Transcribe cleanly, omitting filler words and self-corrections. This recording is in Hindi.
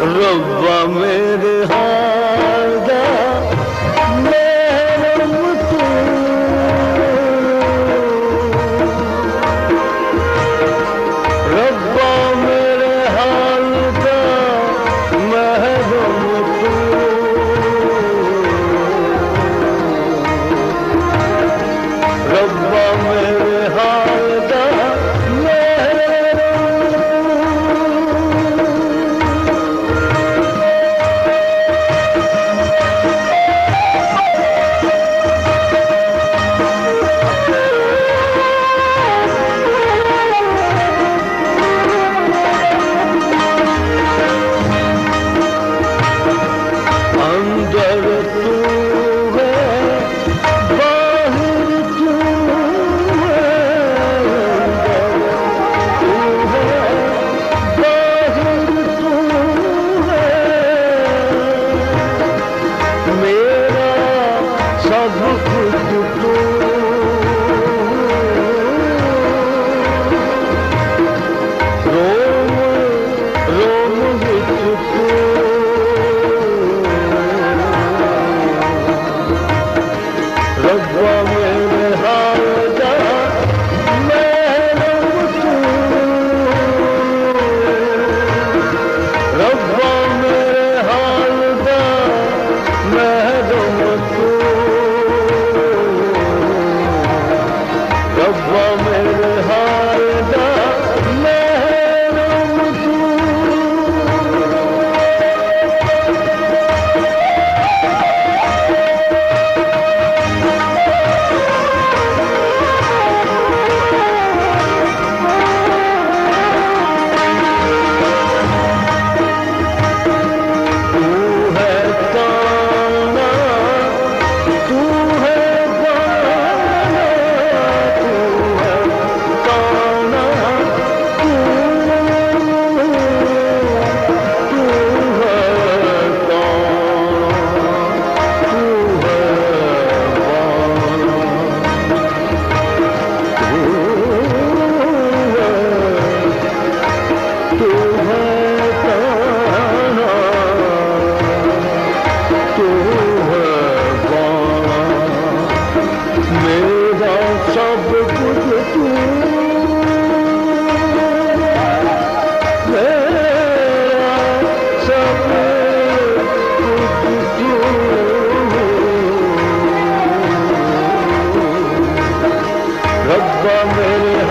रब्बा मेरे हाल दा महरम तू, रब्बा मेरे हाल दा महरम तू, रब्बा मेरे हाल दा अंदर तू है बाहर तू है, अंदर तू है बाहर तू है, मेरा सब कुछ तू, रोम रोम विच तू, रब्बा मेरे हाल दा महरम तू, रब्बा मेरे हाल दा महरम तू, रब्बा मेरे हाल दा महरम तू। मेरा सब कुछ तू, मेरा सब कुछ तू, रब्बा मेरे